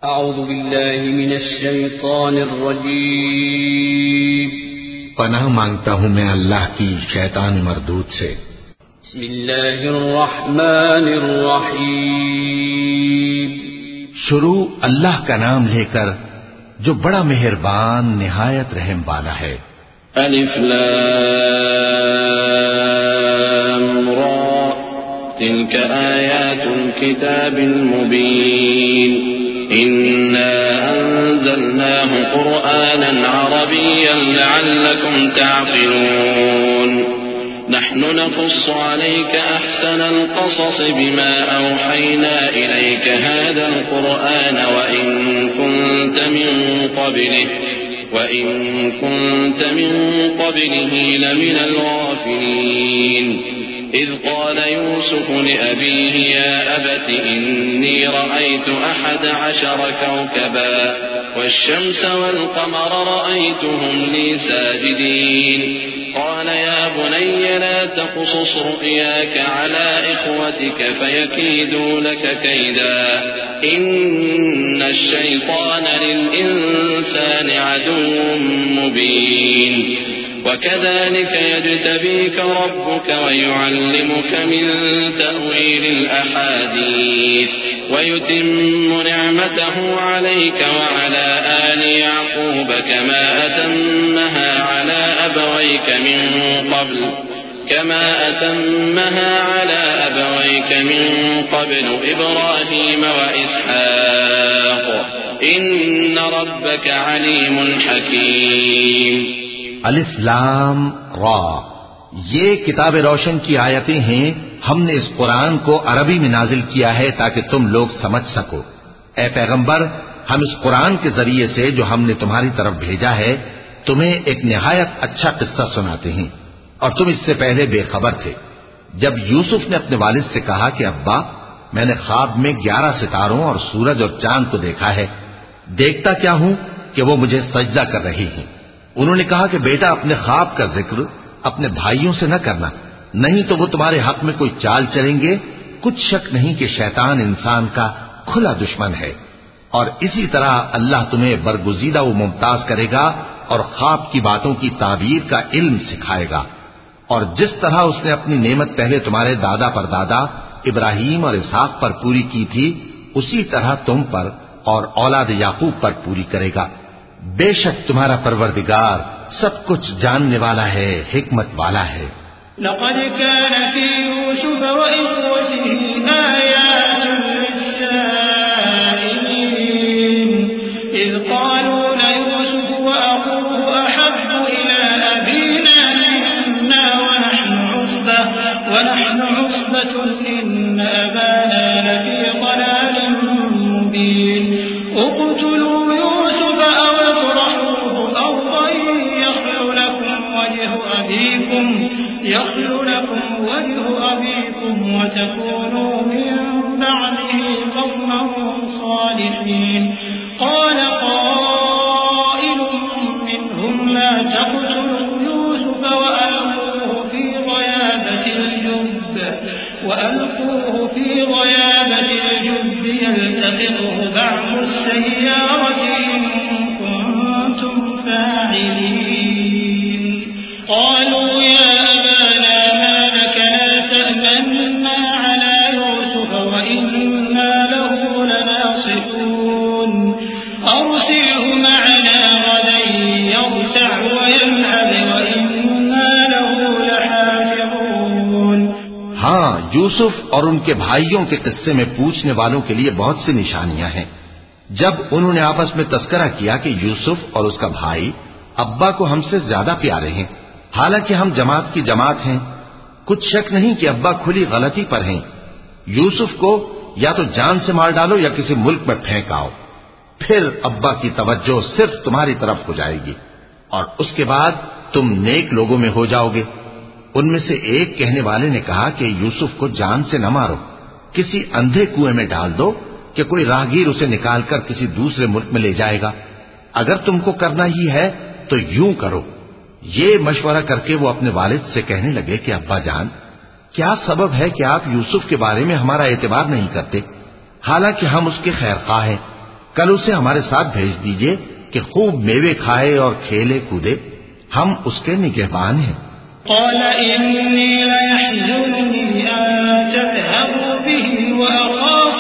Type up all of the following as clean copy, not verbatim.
اعوذ باللہ من الشیطان الرجیم پناہ مانگتا ہوں میں اللہ کی شیطان مردود سے۔ بسم اللہ الرحمن الرحیم شروع اللہ کا نام لے کر جو بڑا مہربان نہایت رحم والا ہے۔ الف لام را تلك آیات الكتاب المبین إنا أنزلناه قرآنا عربيا لعلكم تعقلون نحن نقص عليك أحسن القصص بما أوحينا إليك هذا القرآن وإن كنت من قبله لمن الغافلين إذ قال يوسف لأبيه يا أبت إني رأيت 11 كوكبا والشمس والقمر رأيتهم لي ساجدين قال يا بني لا تقصص رؤياك على إخوتك فيكيدوا لك كيدا إن الشيطان للإنسان عدو مبين وكذلك يجتبيك ربك ويعلمك من تأويل الأحاديث ويتم نعمته عليك وعلى آل يعقوب كما أتمها على أبويك من قبل إبراهيم وإسحاق إن ربك عليم حكيم۔ الف لام را، یہ کتاب روشن کی آیتیں ہیں۔ ہم نے اس قرآن کو عربی میں نازل کیا ہے تاکہ تم لوگ سمجھ سکو۔ اے پیغمبر، ہم اس قرآن کے ذریعے سے جو ہم نے تمہاری طرف بھیجا ہے تمہیں ایک نہایت اچھا قصہ سناتے ہیں، اور تم اس سے پہلے بے خبر تھے۔ جب یوسف نے اپنے والد سے کہا کہ ابا، میں نے خواب میں 11 ستاروں اور سورج اور چاند کو دیکھا ہے، دیکھتا کیا ہوں کہ وہ مجھے سجدہ کر رہی ہیں۔ انہوں نے کہا کہ بیٹا، اپنے خواب کا ذکر اپنے بھائیوں سے نہ کرنا، نہیں تو وہ تمہارے حق میں کوئی چال چلیں گے۔ کچھ شک نہیں کہ شیطان انسان کا کھلا دشمن ہے، اور اسی طرح اللہ تمہیں برگزیدہ و ممتاز کرے گا اور خواب کی باتوں کی تعبیر کا علم سکھائے گا، اور جس طرح اس نے اپنی نعمت پہلے تمہارے دادا پر دادا ابراہیم اور اسحاق پر پوری کی تھی، اسی طرح تم پر اور اولاد یعقوب پر پوری کرے گا۔ بے شک تمہارا پروردگار سب کچھ جاننے والا ہے، حکمت والا ہے۔ لقد كان في يوسف وإخوته آيات للسائلين إذ قالوا ليوسف وأخوه أحب إلى أبينا منا ونحن عصبة إن أبانا لفي ضلال مبين اقتلوا يوسف أو اطرحوه أرضا يخل لكم وجه أبيكم وتكونوا من بعده قوما صالحين قال قائل منهم لا تقتلوا يوسف وألقوه في غيابة الجب يلتقطه بعض السيارة إن كنتم فاعلين قالوا يا أبانا ما لك لا تأمنا على يوسف وإنا له لناصحون أرسله معنا غدا يرتع ويلعب وإنا له لحافظون۔ ہاں، یوسف اور ان کے بھائیوں کے قصے میں پوچھنے والوں کے لیے بہت سی نشانیاں ہیں۔ جب انہوں نے آپس میں تذکرہ کیا کہ یوسف اور اس کا بھائی ابا کو ہم سے زیادہ پیارے ہیں، حالانکہ ہم جماعت کی جماعت ہیں، کچھ شک نہیں کہ ابا کھلی غلطی پر ہیں۔ یوسف کو یا تو جان سے مار ڈالو یا کسی ملک میں پھینک آؤ، پھر ابا کی توجہ صرف تمہاری طرف ہو جائے گی، اور اس کے بعد تم نیک لوگوں میں ہو جاؤ گے۔ ان میں سے ایک کہنے والے نے کہا کہ یوسف کو جان سے نہ مارو، کسی اندھے کنویں میں ڈال دو کہ کوئی راہگیر اسے نکال کر کسی دوسرے ملک میں لے جائے گا۔ اگر تم کو کرنا ہی ہے تو یوں کرو۔ یہ مشورہ کر کے وہ اپنے والد سے کہنے لگے کہ ابا جان، کیا سبب ہے کہ آپ یوسف کے بارے میں ہمارا اعتبار نہیں کرتے، حالانکہ ہم اس کے خیر خواہ ہیں؟ کل اسے ہمارے ساتھ بھیج دیجئے کہ خوب میوے کھائے اور کھیلے کودے، ہم اس کے نگہبان ہیں۔ قال إني ليحزنني أن تذهبوا به وأخاف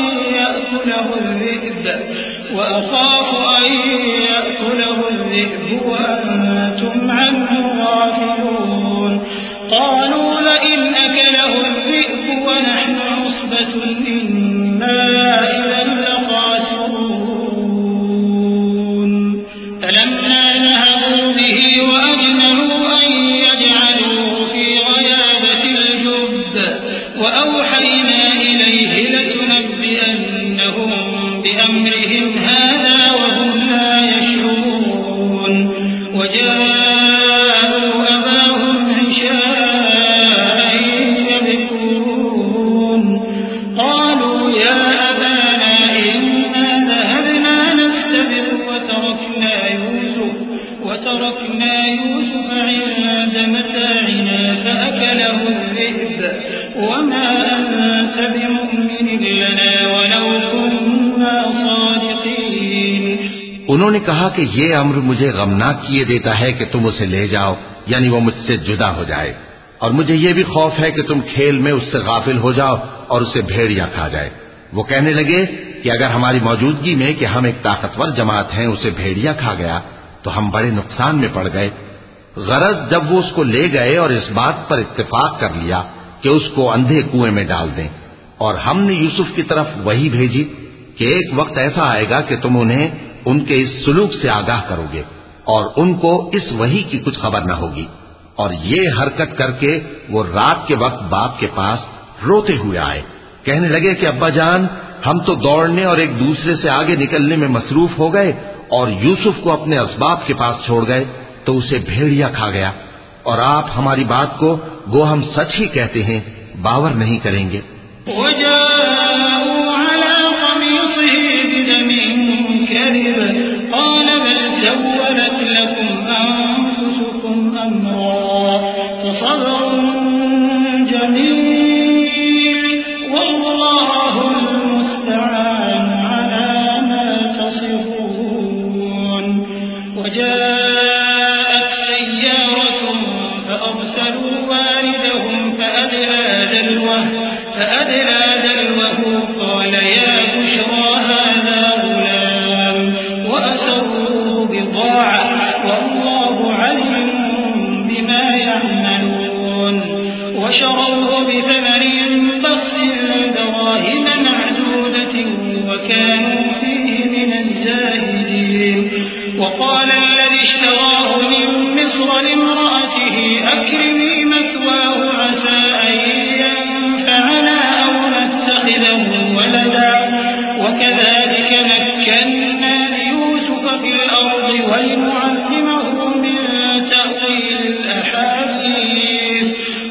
أن يأكله الذئب وأنتم عنه غافلون قالوا لئن أكله الذئب ونحن عصبة إنا إذا لخاسرون فلما ذهبوا به وأجمعوا أن يجعلوه في غيابة الجب وأوحينا إليه لتنبئنهم بأمرهم هذا وهم لا يشعرون وجاءوا أباهم عشاء يبكون قالوا يا أبانا إنا ذهبنا نستبق وتركنا يوسف عند متاعنا فأكله الذئب وما أنت بمؤمن لنا ولو كنا صادقين۔ انہوں نے کہا کہ یہ امر مجھے غمناک کیے دیتا ہے کہ تم اسے لے جاؤ، یعنی وہ مجھ سے جدا ہو جائے، اور مجھے یہ بھی خوف ہے کہ تم کھیل میں اس سے غافل ہو جاؤ اور اسے بھیڑیا کھا جائے۔ وہ کہنے لگے کہ اگر ہماری موجودگی میں کہ ہم ایک طاقتور جماعت ہیں اسے بھیڑیا کھا گیا تو ہم بڑے نقصان میں پڑ گئے۔ غرض جب وہ اس کو لے گئے اور اس بات پر اتفاق کر لیا کہ اس کو اندھے کنویں میں ڈال دیں، اور ہم نے یوسف کی طرف وحی بھیجی کہ ایک وقت ایسا آئے گا کہ تم انہیں ان کے اس سلوک سے آگاہ کرو گے اور ان کو اس وحی کی کچھ خبر نہ ہوگی۔ اور یہ حرکت کر کے وہ رات کے وقت باپ کے پاس روتے ہوئے آئے، کہنے لگے کہ ابا جان، ہم تو دوڑنے اور ایک دوسرے سے آگے نکلنے میں مصروف ہو گئے اور یوسف کو اپنے اسباب کے پاس چھوڑ گئے تو اسے بھیڑیا کھا گیا، اور آپ ہماری بات کو گو ہم سچ ہی کہتے ہیں باور نہیں کریں گے۔ وجاءوا على قميصه بدم كذب قال بل سولت لكم أنفسكم أمرا فصبر جميل والله المستعان على ما تصفون۔ وجاءت سيارة فأرسلوا واردهم فأدلى دلوه قال يا بشرى هذا غلام وأسروه بضاعة والله عليم بما يعملون وشروه بثمن بخس دراهم معدودة وكانوا فيه من الزاهدين۔ وقال الذي اشتراه من مصر لامرأته أكرمي مثواه عسى أن ينفعنا أو نتخذه ولدا وكذلك مكنا ليوسف في الأرض ولنعلمه من تأويل الأحاديث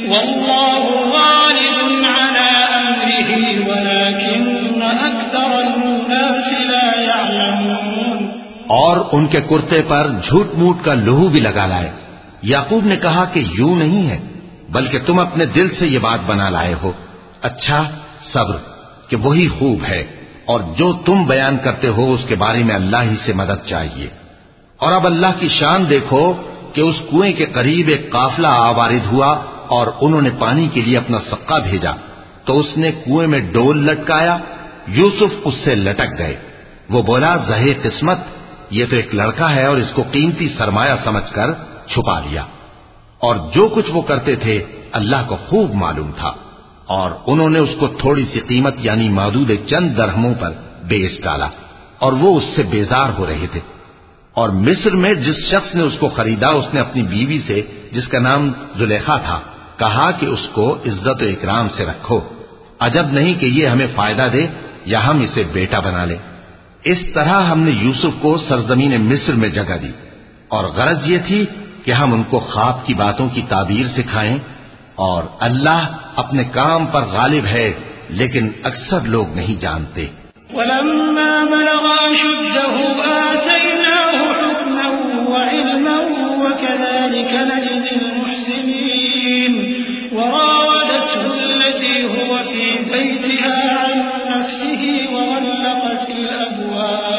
والله غالب على أمره ولكن أكثر الناس لا يعلمون۔ اور ان کے کرتے پر جھوٹ موٹ کا لہو بھی لگا لائے۔ یعقوب نے کہا کہ یوں نہیں ہے، بلکہ تم اپنے دل سے یہ بات بنا لائے ہو۔ اچھا، صبر کہ وہی خوب ہے، اور جو تم بیان کرتے ہو اس کے بارے میں اللہ ہی سے مدد چاہیے۔ اور اب اللہ کی شان دیکھو کہ اس کنویں کے قریب ایک قافلہ آوارد ہوا اور انہوں نے پانی کے لیے اپنا سقا بھیجا تو اس نے کنویں میں ڈول لٹکایا، یوسف اس سے لٹک گئے۔ وہ بولا زہے قسمت، یہ تو ایک لڑکا ہے، اور اس کو قیمتی سرمایہ سمجھ کر چھپا لیا۔ اور جو کچھ وہ کرتے تھے اللہ کو خوب معلوم تھا، اور انہوں نے اس کو تھوڑی سی قیمت یعنی معدود چند درہموں پر بیچ ڈالا، اور وہ اس سے بیزار ہو رہے تھے۔ اور مصر میں جس شخص نے اس کو خریدا اس نے اپنی بیوی سے جس کا نام زلیخا تھا کہا کہ اس کو عزت و اکرام سے رکھو، عجب نہیں کہ یہ ہمیں فائدہ دے یا ہم اسے بیٹا بنا لیں۔ اس طرح ہم نے یوسف کو سرزمین مصر میں جگہ دی، اور غرض یہ تھی کہ ہم ان کو خواب کی باتوں کی تعبیر سکھائیں، اور اللہ اپنے کام پر غالب ہے لیکن اکثر لوگ نہیں جانتے۔ وَلَمَّا بَلَغَ أَشُدَّهُ آتَيْنَاهُ حُكْمًا وَعِلْمًا وَكَذَلِكَ نَجْزِي الْمُحْسِنِينَ وَرَاوَدَتْهُ الَّتِي هُوَ فِي بَيْتِهَا عَن نَّفْسِهِ وَغَلَّقَتِ الْأَبْوَابَ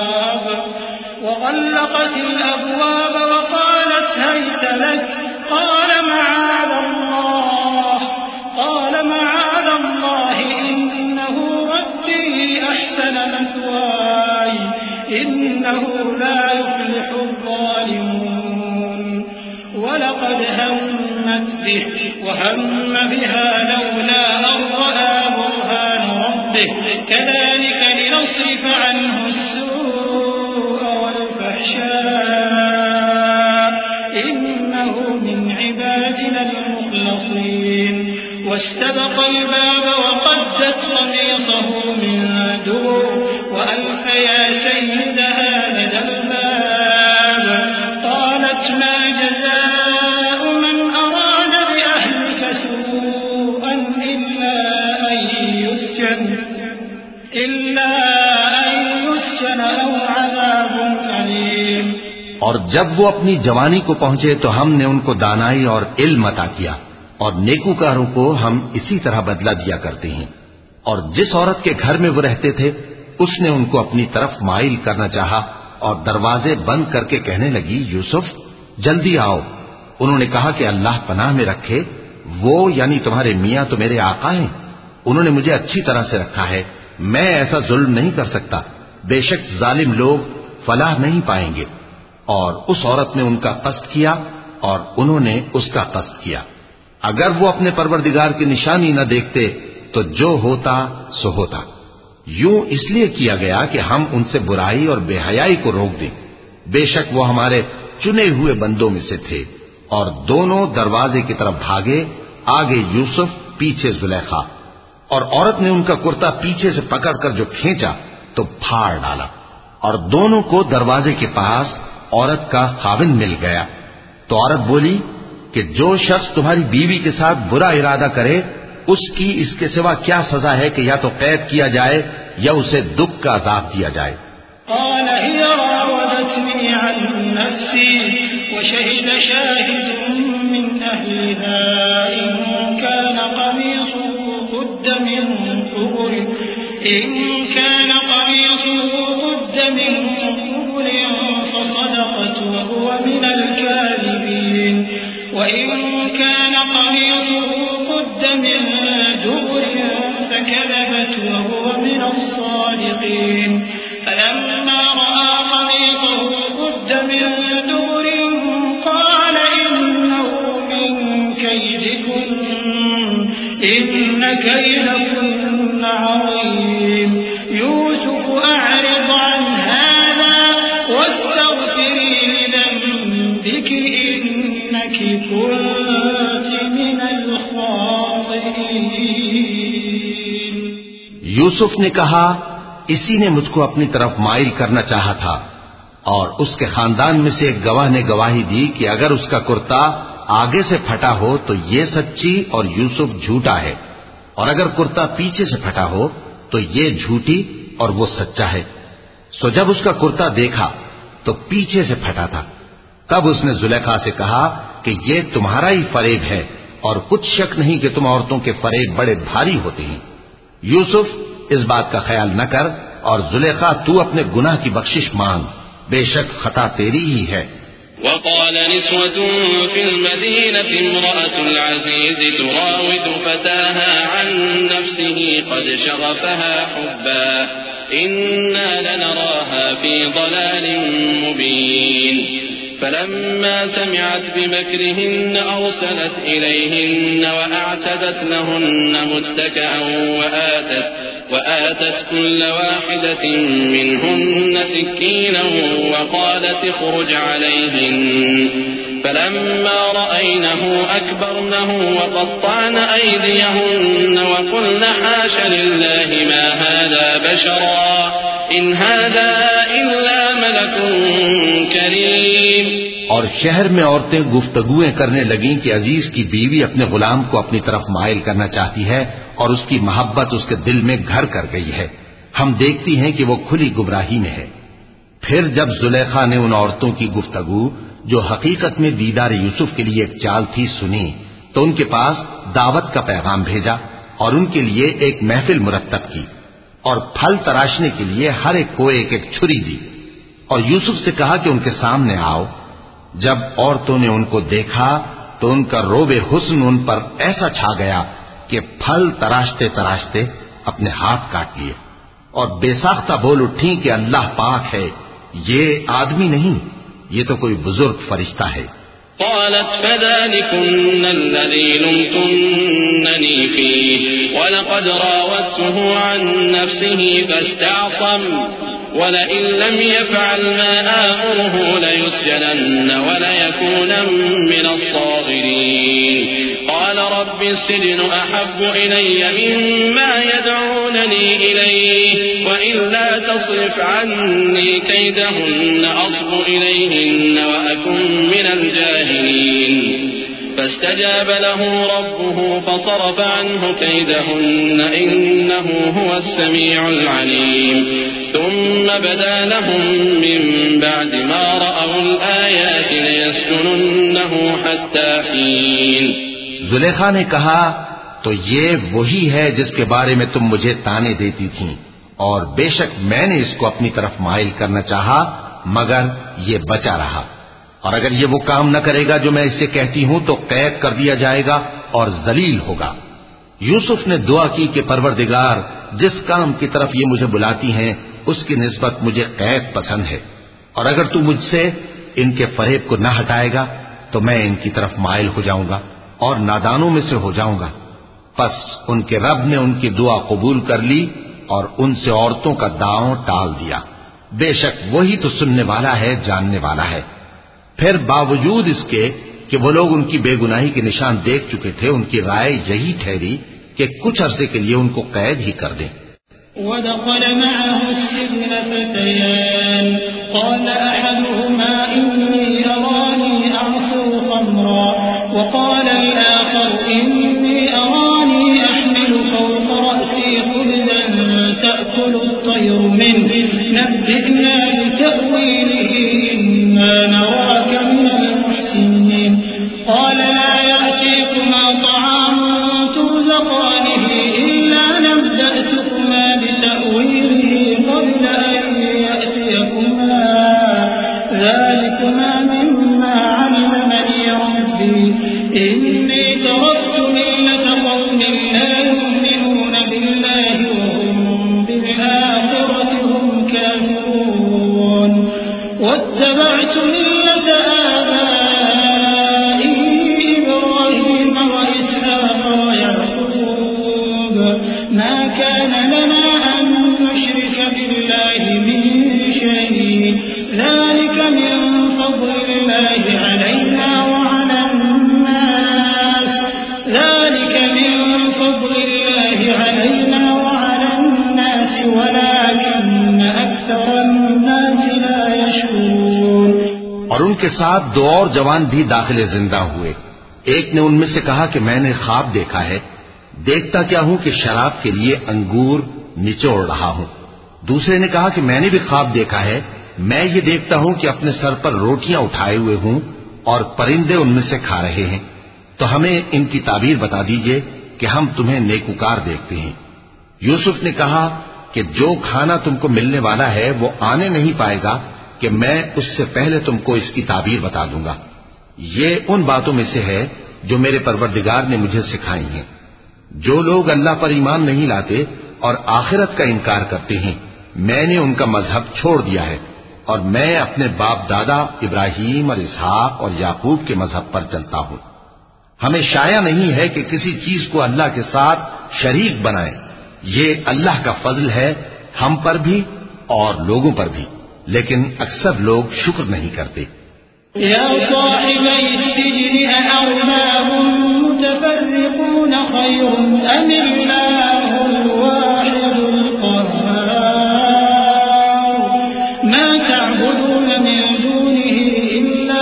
وغلقت الأبواب وقالت هيت لك قال معاذ الله إنه ربي أحسن مثواي إنه لا يفلح الظالمون ولقد همت به وهم بها لولا أن رأى برهان ربه كذلك لنصرف عنه السوء والفحشاء إنه من عبادنا المخلصين واستبق الباب وقدت قميصه من دبر وألف يا سيدها لدى الباب قالت ما جزاء من أراد بأهلك سوءا إلا أن يسجن أو عذاب أليم. اور جب وہ اپنی جوانی کو پہنچے تو ہم نے ان کو دانائی اور علم عطا کیا، اور نیکوکاروں کو ہم اسی طرح بدلہ دیا کرتے ہیں. اور جس عورت کے گھر میں وہ رہتے تھے اس نے ان کو اپنی طرف مائل کرنا چاہا اور دروازے بند کر کے کہنے لگی یوسف جلدی آؤ. انہوں نے کہا کہ اللہ پناہ میں رکھے، وہ یعنی تمہارے میاں تو میرے آقا ہیں، انہوں نے مجھے اچھی طرح سے رکھا ہے، میں ایسا ظلم نہیں کر سکتا، بے شک ظالم لوگ فلاح نہیں پائیں گے. اور اس عورت نے ان کا قصد کیا اور انہوں نے اس کا قصد کیا. اگر وہ اپنے پروردگار کی نشانی نہ دیکھتے تو جو ہوتا سو ہوتا. یوں اس لیے کیا گیا کہ ہم ان سے برائی اور بے حیائی کو روک دیں، بے شک وہ ہمارے چنے ہوئے بندوں میں سے تھے. اور دونوں دروازے کی طرف بھاگے، آگے یوسف پیچھے زلیخا. اور عورت نے ان کا کرتا پیچھے سے پکڑ کر جو کھینچا تو پھاڑ ڈالا، اور دونوں کو دروازے کے پاس عورت کا خاوند مل گیا. تو عورت بولی کہ جو شخص تمہاری بیوی کے ساتھ برا ارادہ کرے اس کی اس کے سوا کیا سزا ہے کہ یا تو قید کیا جائے یا اسے دکھ کا عذاب دیا جائے. قال هي راودتني عن نفسي وشهد شاهد من أهلها إن كان قميصه قد من قبل فصدقت وهو من الكاذبين وإن كان قميصه قد من دبر فكذبت وهو من الصادقين فلما رأى قميصه قد من دبر قال إنه من كيدكن إن كيدكن عظيم يوسف أعرض عن هذا واستغفري لذنبك إنك كنت من الخاطئين. یوسف نے کہا اسی نے مجھ کو اپنی طرف مائل کرنا چاہا تھا، اور اس کے خاندان میں سے ایک گواہ نے گواہی دی کہ اگر اس کا کرتا آگے سے پھٹا ہو تو یہ سچی اور یوسف جھوٹا ہے، اور اگر کرتا پیچھے سے پھٹا ہو تو یہ جھوٹی اور وہ سچا ہے. سو جب اس کا کرتا دیکھا تو پیچھے سے پھٹا تھا، تب اس نے زلیخا سے کہا کہ یہ تمہارا ہی فریب ہے، اور کچھ شک نہیں کہ تم عورتوں کے فریب بڑے بھاری ہوتے ہیں. یوسف اس بات کا خیال نہ کر، اور زلیخا تو اپنے گناہ کی بخشش مانگ، بے شک خطا تیری ہی ہے. وقال نسوة في المدينة امرأة العزيز تراود فتاها عن نفسه قد شغفها حبا إنا لنراها في ضلال مبين. فلما سمعت بمكرهن أرسلت إليهن وأعتدت لهن متكئا وآتت كل واحدة منهن سكينا وقالت اخرج عليهن. فلما رأينه أكبرنه وقطعن أيديهن وقلن حاش لله ما هذا بشرا إن هذا إلا ملك کریم. اور شہر میں عورتیں گفتگویں کرنے لگیں کہ عزیز کی بیوی اپنے غلام کو اپنی طرف مائل کرنا چاہتی ہے اور اس کی محبت اس کے دل میں گھر کر گئی ہے، ہم دیکھتی ہیں کہ وہ کھلی گمراہی میں ہے. پھر جب زلیخا نے ان عورتوں کی گفتگو جو حقیقت میں دیدار یوسف کے لیے ایک چال تھی سنی تو ان کے پاس دعوت کا پیغام بھیجا اور ان کے لیے ایک محفل مرتب کی اور پھل تراشنے کے لیے ہر ایک کو ایک ایک چھری دی. اور یوسف سے کہا کہ ان کے سامنے آؤ۔ جب عورتوں نے ان کو دیکھا تو ان کا روب حسن ان پر ایسا چھا گیا کہ پھل تراشتے تراشتے اپنے ہاتھ کاٹ لیے، اور بے ساختہ بول اٹھی کہ اللہ پاک ہے، یہ آدمی نہیں، یہ تو کوئی بزرگ فرشتہ ہے۔ قالت فذلكن الذي لمتنني فيه ولقد راودته عن نفسه فاستعصم ولئن لم يفعل ما آمره ليسجنن وليكونا من الصاغرين قال رب السجن أحب إلي مما يدعونني إليه وإلا تصرف عني كيدهن أصب إليهن وأكن من الجاهلين فاستجاب له ربه فصرف عنه كيدهن إنه هو السميع العليم ثم بدا لهم من بعد ما رأوا الآيات ليسجننه حتى حين۔ زلیخا نے کہا تو یہ وہی ہے جس کے بارے میں تم مجھے تانے دیتی تھیں، اور بے شک میں نے اس کو اپنی طرف مائل کرنا چاہا مگر یہ بچا رہا، اور اگر یہ وہ کام نہ کرے گا جو میں اسے کہتی ہوں تو قید کر دیا جائے گا اور ذلیل ہوگا۔ یوسف نے دعا کی کہ پروردگار جس کام کی طرف یہ مجھے بلاتی ہیں اس کی نسبت مجھے قید پسند ہے، اور اگر تو مجھ سے ان کے فریب کو نہ ہٹائے گا تو میں ان کی طرف مائل ہو جاؤں گا اور نادانوں میں سے ہو جاؤں گا۔ پس ان کے رب نے ان کی دعا قبول کر لی اور ان سے عورتوں کا داؤں ٹال دیا، بے شک وہی تو سننے والا ہے، جاننے والا ہے۔ پھر باوجود اس کے کہ وہ لوگ ان کی بے گناہی کے نشان دیکھ چکے تھے، ان کی رائے یہی ٹھہری کہ کچھ عرصے کے لیے ان کو قید ہی کر دیں۔ ودخل معه السجن فتيان قال أحدهما إني أراني أعصر خمرا وقال الآخر إني أراني أحمل فوق رأسي خبزا تأكل الطير منه نبئنا بتأويله إنا نراك من المحسنين قال لا يأتيكما طعام ترزقانه إلا نبأتكما بتأويله قبل أن يأتيكما ذلكما مما علمني ربي إني تركت ملة قوم لا يؤمنون بالله وهم بالآخرة هم كافرون واتبعت ملة آبائي إبراهيم وإسحاق ويعقوب ما كان لنا أن نشرك بالله من شيء ذلك من فضل الله علينا وعلى الناس ولكن أكثر الناس لا يشكرون۔ اور ان کے ساتھ دو اور جوان بھی داخل زندہ ہوئے۔ ایک نے ان میں سے کہا کہ میں نے خواب دیکھا ہے، دیکھتا کیا ہوں کہ شراب کے لیے انگور نچوڑ رہا ہوں۔ دوسرے نے کہا کہ میں نے بھی خواب دیکھا ہے، میں یہ دیکھتا ہوں کہ اپنے سر پر روٹیاں اٹھائے ہوئے ہوں اور پرندے ان میں سے کھا رہے ہیں، تو ہمیں ان کی تعبیر بتا دیجئے کہ ہم تمہیں نیکوکار دیکھتے ہیں۔ یوسف نے کہا کہ جو کھانا تم کو ملنے والا ہے وہ آنے نہیں پائے گا کہ میں اس سے پہلے تم کو اس کی تعبیر بتا دوں گا۔ یہ ان باتوں میں سے ہے جو میرے پروردگار نے مجھے سکھائی ہیں۔ جو لوگ اللہ پر ایمان نہیں لاتے اور آخرت کا انکار کرتے ہیں، میں نے ان کا مذہب چھوڑ دیا ہے اور میں اپنے باپ دادا ابراہیم اور اسحاق اور یعقوب کے مذہب پر چلتا ہوں۔ ہمیں شایع نہیں ہے کہ کسی چیز کو اللہ کے ساتھ شریک بنائیں، یہ اللہ کا فضل ہے ہم پر بھی اور لوگوں پر بھی، لیکن اکثر لوگ شکر نہیں کرتے۔ يا صاحبي السجن أأرباب متفرقون خير أم الله الواحد القهار ما تعبدون من دونه إلا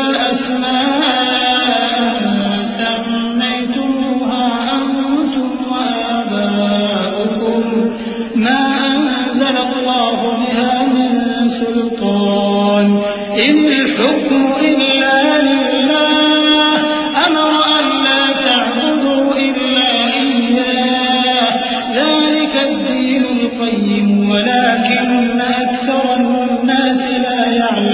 أسماء سميتموها أنتم وآباؤكم ما أنزل الله بها من سلطان إن الحكم إلا لله أمر أن لا تعبدوا إلا إياه ذلك الدين القيم ولكن أكثر الناس لا يعلمون۔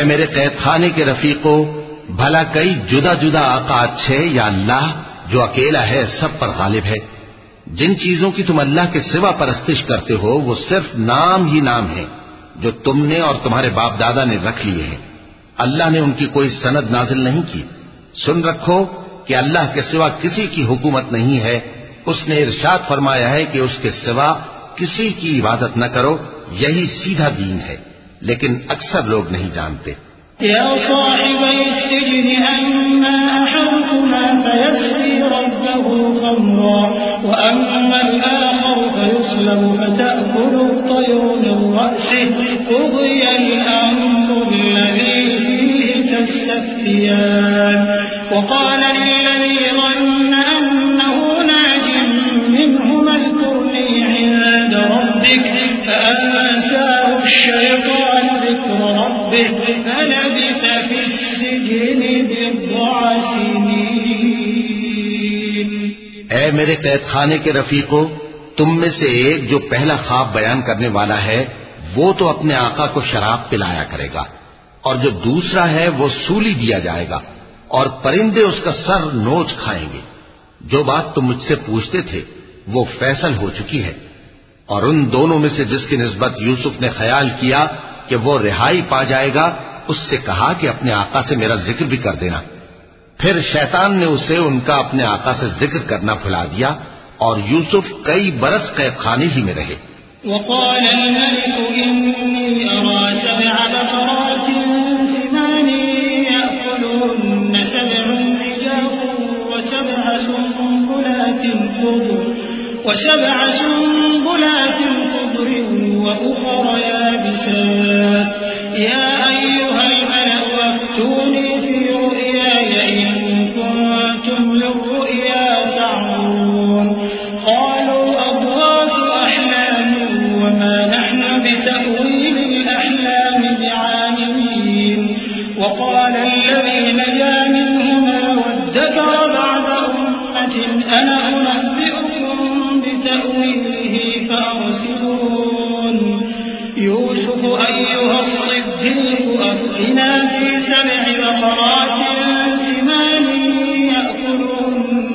اے میرے قید خانے کے رفیقو، بھلا کئی جدا جدا آقا اچھے یا اللہ جو اکیلا ہے سب پر غالب ہے؟ جن چیزوں کی تم اللہ کے سوا پرستش کرتے ہو وہ صرف نام ہی نام ہے جو تم نے اور تمہارے باپ دادا نے رکھ لیے ہیں، اللہ نے ان کی کوئی سند نازل نہیں کی۔ سن رکھو کہ اللہ کے سوا کسی کی حکومت نہیں ہے، اس نے ارشاد فرمایا ہے کہ اس کے سوا کسی کی عبادت نہ کرو، یہی سیدھا دین ہے، لیکن اکثر لوگ نہیں جانتے۔ يا صاحبي السجن أما أحدكما فيسقي ربه خمرا وأما الآخر فيصلب فتأكل الطير من رأسه قضي الأمر الذي فيه تستفتيان وقال للذي ظن أنه ناج منهما اذكرني عند ربك فأنساه الشيطان ذكر ربه فلبث في السجن بضع سنين۔ اے میرے قید خانے کے رفیقو، تم میں سے ایک جو پہلا خواب بیان کرنے والا ہے وہ تو اپنے آقا کو شراب پلایا کرے گا، اور جو دوسرا ہے وہ سولی دیا جائے گا اور پرندے اس کا سر نوچ کھائیں گے۔ جو بات تم مجھ سے پوچھتے تھے وہ فیصل ہو چکی ہے۔ اور ان دونوں میں سے جس کی نسبت یوسف نے خیال کیا کہ وہ رہائی پا جائے گا، اس سے کہا کہ اپنے آقا سے میرا ذکر بھی کر دینا۔ پھر شیطان نے اسے ان کا اپنے آقا سے ذکر کرنا بھلا دیا اور یوسف کئی برس قید خانے ہی میں رہے۔ وقال الملك إني أرى 7 بقرات سمان يأكلهن 7 عجاف وسبع سنبلات خضر وأخر يابسات يا أيها الملأ أفتوني في رؤياي إن كنتم للرؤيا تعبرون قالوا أضغاث أحلام وما نحن بتأويل الأحلام بعالمين وقال الذي نجا منهما وادكر بعد أمة أنا أنبئكم بتأويله فأرسلون يوسف أيها الصديق أفتنا في 7 بقرات سمان يأكلهن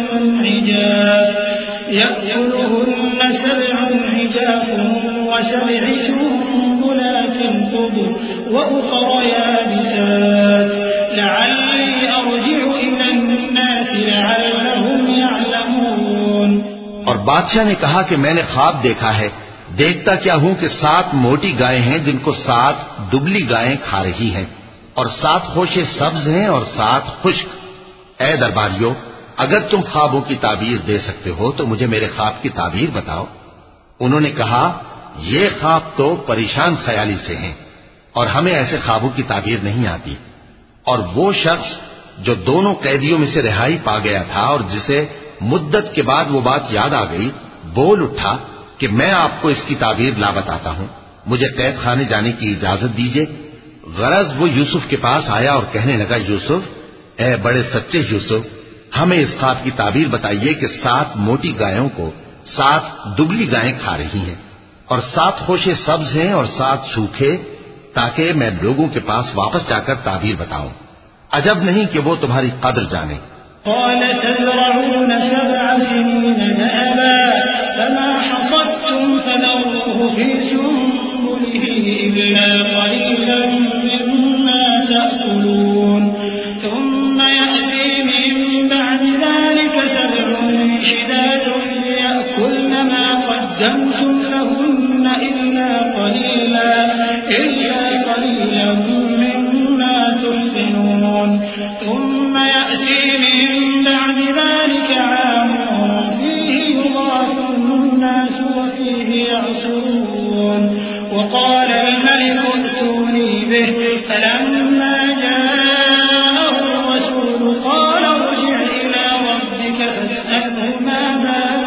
7 عجاف و7 سنبلات خضر وأخر يابسات لعلي أرجع إلى الناس لعلهم يعلمون۔ اور بادشاہ نے کہا کہ میں نے خواب دیکھا ہے، دیکھتا کیا ہوں کہ 7 موٹی گائیں ہیں جن کو 7 دبلی گائیں کھا رہی ہیں، اور 7 خوشے سبز ہیں اور 7 خشک۔ اے درباریوں، اگر تم خوابوں کی تعبیر دے سکتے ہو تو مجھے میرے خواب کی تعبیر بتاؤ۔ انہوں نے کہا یہ خواب تو پریشان خیالی سے ہیں اور ہمیں ایسے خوابوں کی تعبیر نہیں آتی۔ اور وہ شخص جو دونوں قیدیوں میں سے رہائی پا گیا تھا اور جسے مدت کے بعد وہ بات یاد آ گئی، بول اٹھا کہ میں آپ کو اس کی تعبیر لا بتاتا ہوں، مجھے قید خانے جانے کی اجازت دیجیے۔ غرض وہ یوسف کے پاس آیا اور کہنے لگا، یوسف، اے بڑے سچے یوسف، ہمیں اس خواب کی تعبیر بتائیے کہ 7 موٹی گایوں کو 7 دبلی گائیں کھا رہی ہیں اور 7 خوشے سبز ہیں اور 7 سوکھے، تاکہ میں لوگوں کے پاس واپس جا کر تعبیر بتاؤں۔ عجب نہیں کہ وہ تمہاری قدر جانے۔ قال تزرعون 7 سنين دأبا فما حصدتم فذروه في سنبله إلا قليلا مما تأكلون ثم يأتي من بعد ذلك 7 شداد يأكلن ما قدمتم لهن إلا قليلا مما تحسنون ثم يأتي من بعد ذلك عام فيه يضاف الناس وفيه يعصرون وقال الملك ائتوني به فلما جاءه الرسول قال ارجع إلى ربك فاسأله ما بال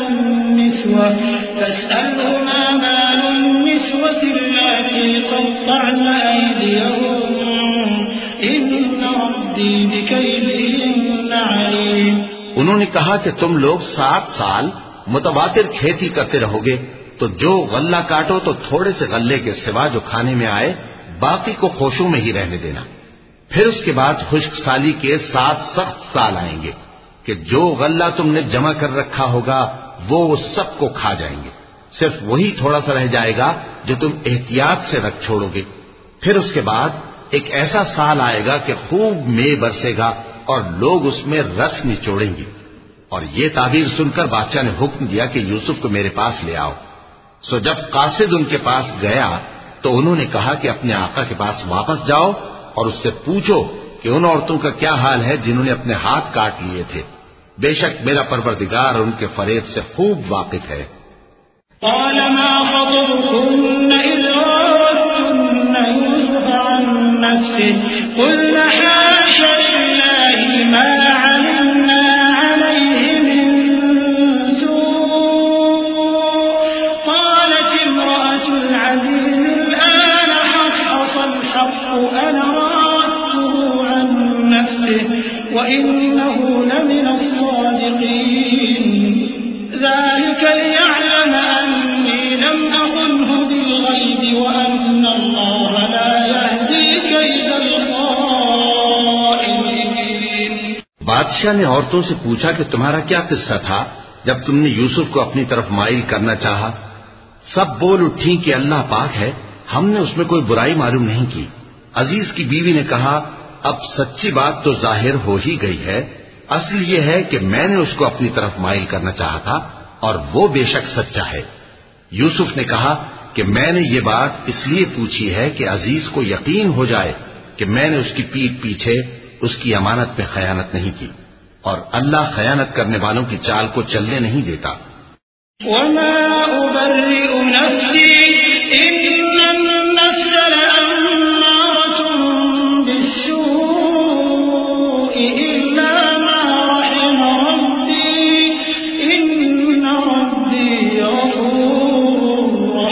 النسوة التي قطعن أيديهن إن ربي بكيدهن عليم۔ انہوں نے کہا کہ تم لوگ 7 سال متواتر کھیتی کرتے رہو گے، تو جو غلہ کاٹو تو تھوڑے سے غلے کے سوا جو کھانے میں آئے باقی کو خوشوں میں ہی رہنے دینا. پھر اس کے بعد خشک سالی کے 7 سخت سال آئیں گے کہ جو غلہ تم نے جمع کر رکھا ہوگا وہ سب کو کھا جائیں گے. صرف وہی تھوڑا سا رہ جائے گا جو تم احتیاط سے رکھ چھوڑو گے. پھر اس کے بعد ایک ایسا سال آئے گا کہ خوب مے برسے گا اور لوگ اس میں رس نچوڑیں گے. اور یہ تعبیر سن کر بادشاہ نے حکم دیا کہ یوسف کو میرے پاس لے آؤ. سو جب قاصد ان کے پاس گیا تو انہوں نے کہا کہ اپنے آقا کے پاس واپس جاؤ اور اس سے پوچھو کہ ان عورتوں کا کیا حال ہے جنہوں نے اپنے ہاتھ کاٹ لیے تھے. بے شک میرا پروردگار ان کے فریب سے خوب واقف ہے. قال ما خطبكن إذ راوتن يوسف عن نفسه قلنا حاش لله ما علمنا عليه من سوء قالت امرأة العزيز الآن حصحص الحق أنا راودته عن نفسه وإنه لمن الصادقين ذلك ليعلم أني لم أخنه بالغيب وأن الله لا يهدي كيد الخائنين. بادشاہ نے عورتوں سے پوچھا کہ تمہارا کیا قصہ تھا جب تم نے یوسف کو اپنی طرف مائل کرنا چاہا. سب بول اٹھی کہ اللہ پاک ہے، ہم نے اس میں کوئی برائی معلوم نہیں کی. عزیز کی بیوی نے کہا اب سچی بات تو ظاہر ہو ہی گئی ہے. اصل یہ ہے کہ میں نے اس کو اپنی طرف مائل کرنا چاہا تھا اور وہ بے شک سچا ہے. یوسف نے کہا کہ میں نے یہ بات اس لیے پوچھی ہے کہ عزیز کو یقین ہو جائے کہ میں نے اس کی پیٹھ پیچھے اس کی امانت میں خیانت نہیں کی، اور اللہ خیانت کرنے والوں کی چال کو چلنے نہیں دیتا. وما أبرئ نفسي إن النفس لأمارة بالسوء إلا ما رحم ربي إن ربي غفور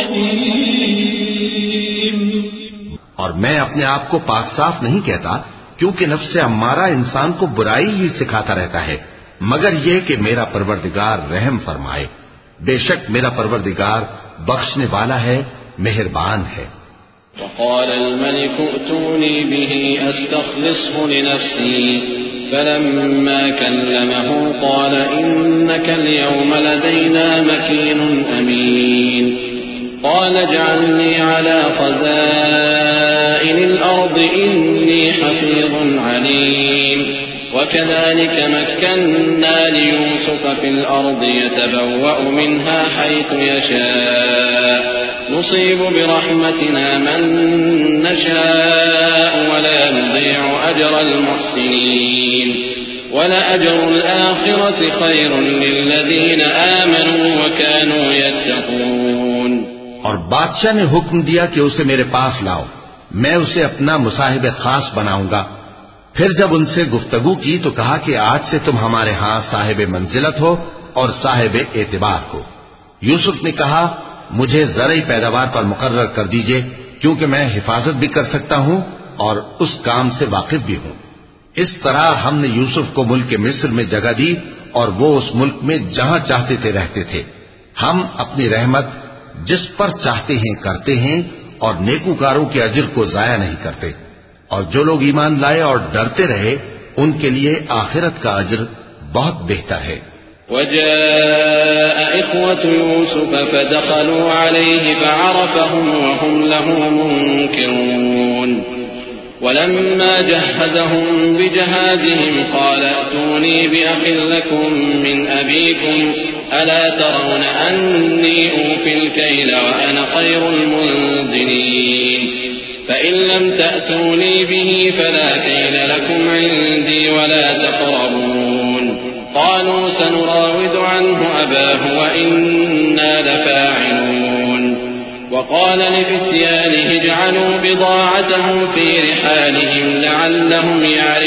رحيم. اور میں اپنے آپ کو پاک صاف نہیں کہتا کیونکہ نفس امارہ انسان کو برائی ہی سکھاتا رہتا ہے، مگر یہ کہ میرا پروردگار رحم فرمائے. بے شک میرا پروردگار بخشنے والا ہے، مہربان ہے. وقال الملك ائتوني به أستخلصه لنفسي فلما كلمه قال إنك اليوم لدينا مكين أمين قال اجعلني على خزائن الأرض إني حفيظ عليم وكذلك مكنا ليوسف في الأرض يتبوأ منها حيث يشاء نصيب برحمتنا من نشاء ولا نضيع أجر المحسنين ولأجر الآخرة خير للذين آمنوا وكانوا يتقون. اور بادشاہ نے حکم دیا کہ اسے میرے پاس لاؤ، میں اسے اپنا مصاحب خاص بناؤں گا. پھر جب ان سے گفتگو کی تو کہا کہ آج سے تم ہمارے ہاں صاحب منزلت ہو اور صاحب اعتبار ہو. یوسف نے کہا مجھے زرعی پیداوار پر مقرر کر دیجئے کیونکہ میں حفاظت بھی کر سکتا ہوں اور اس کام سے واقف بھی ہوں. اس طرح ہم نے یوسف کو ملک مصر میں جگہ دی اور وہ اس ملک میں جہاں چاہتے تھے رہتے تھے. ہم اپنی رحمت جس پر چاہتے ہیں کرتے ہیں اور نیکوکاروں کے اجر کو ضائع نہیں کرتے. اور جو لوگ ایمان لائے اور ڈرتے رہے ان کے لیے آخرت کا اجر بہت بہتر ہے. وجاء إخوة يوسف فدخلوا عليه فعرفهم وهم له منكرون ولما جهزهم بجهازهم قال ائتوني بأخ لكم من أبيكم ألا ترون أني أوفي الكيل وأنا خير المنزلين فإن لم تأتوني به فلا كيل لكم عندي ولا تقربون قالوا سنراود عنه أباه وإنا لفاعلون وقال لفتيانه اجعلوا بضاعتهم في رحالهم لعلهم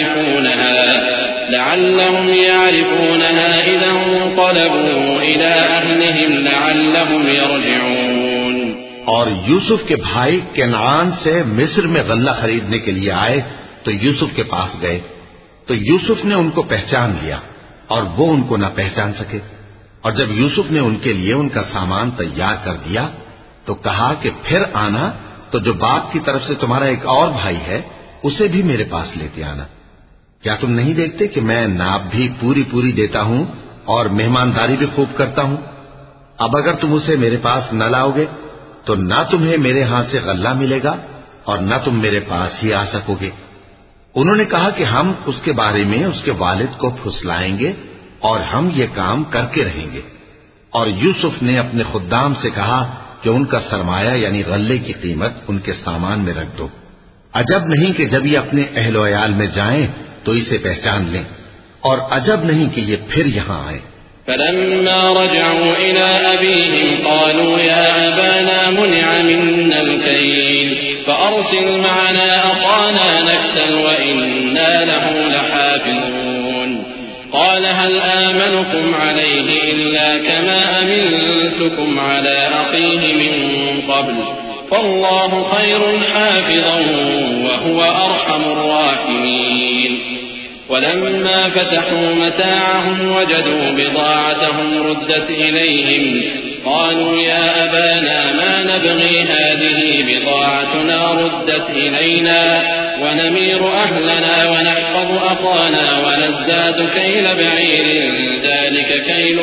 يعرفونها إذا انقلبوا إلى أهلهم لعلهم يرجعون. اور یوسف کے بھائی کنعان سے مصر میں غلہ خریدنے کے لیے آئے تو یوسف کے پاس گئے تو یوسف نے ان کو پہچان لیا اور وہ ان کو نہ پہچان سکے. اور جب یوسف نے ان کے لیے ان کا سامان تیار کر دیا تو کہا کہ پھر آنا تو جو باپ کی طرف سے تمہارا ایک اور بھائی ہے اسے بھی میرے پاس لیتے آنا۔ کیا تم نہیں دیکھتے کہ میں ناب بھی پوری پوری دیتا ہوں اور مہمانداری بھی خوب کرتا ہوں؟ اب اگر تم اسے میرے پاس نہ لاؤ گے تو نہ تمہیں میرے ہاں سے غلہ ملے گا اور نہ تم میرے پاس ہی آ سکو گے۔ انہوں نے کہا کہ ہم اس کے بارے میں اس کے والد کو پھسلائیں گے اور ہم یہ کام کر کے رہیں گے۔ اور یوسف نے اپنے خدام سے کہا کہ ان کا سرمایہ یعنی غلے کی قیمت ان کے سامان میں رکھ دو۔ عجب نہیں کہ جب یہ اپنے اہل و عیال میں جائیں تو اسے پہچان لیں، اور عجب نہیں کہ یہ پھر یہاں آئیں۔ فلما رجعوا إلى أبيهم قالوا يا أبانا منع منا الكيل فأرسل معنا أخانا نكتل وإنا له لحافظون قال هل آمنكم عليه إلا كما أمنتكم على أخيه من قبل فالله خير حافظا وهو أرحم الراحمين ولما فتحوا متاعهم وجدوا بضاعتهم ردت إليهم قالوا يا أبانا ما نبغي هذه بضاعتنا ردت إلينا ونمير أهلنا ونحفظ أخانا ونزداد كيل بعير ذلك كيل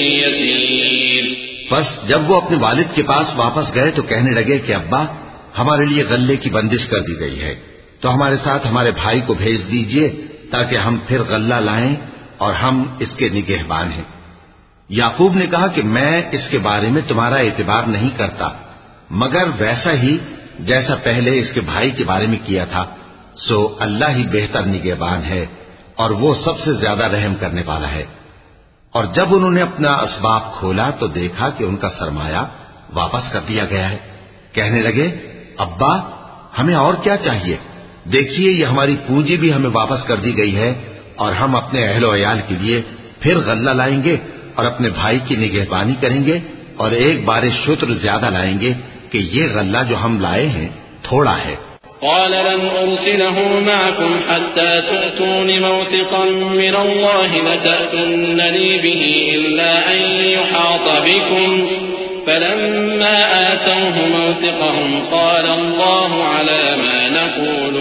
يسير۔ بس جب وہ اپنے والد کے پاس واپس گئے تو کہنے لگے کہ ابا ہمارے لیے غلے کی بندش کر دی گئی ہے، تو ہمارے ساتھ ہمارے بھائی کو بھیج دیجئے تاکہ ہم پھر غلہ لائیں اور ہم اس کے نگہبان ہیں۔ یعقوب نے کہا کہ میں اس کے بارے میں تمہارا اعتبار نہیں کرتا مگر ویسا ہی جیسا پہلے اس کے بھائی کے بارے میں کیا تھا، سو اللہ ہی بہتر نگہبان ہے اور وہ سب سے زیادہ رحم کرنے والا ہے۔ اور جب انہوں نے اپنا اسباب کھولا تو دیکھا کہ ان کا سرمایہ واپس کر دیا گیا ہے۔ کہنے لگے ابا ہمیں اور کیا چاہیے، دیکھیے یہ ہماری پونجی بھی ہمیں واپس کر دی گئی ہے اور ہم اپنے اہل و عیال کے لیے پھر غلہ لائیں گے اور اپنے بھائی کی نگہبانی کریں گے اور ایک بار شتر زیادہ لائیں گے کہ یہ غلہ جو ہم لائے ہیں تھوڑا ہے۔ قال لن أرسله معكم حتى تؤتون موثقا من الله لتأتونني به إلا أن يحاط بكم فلما آتوه موثقهم قال الله على ما نقول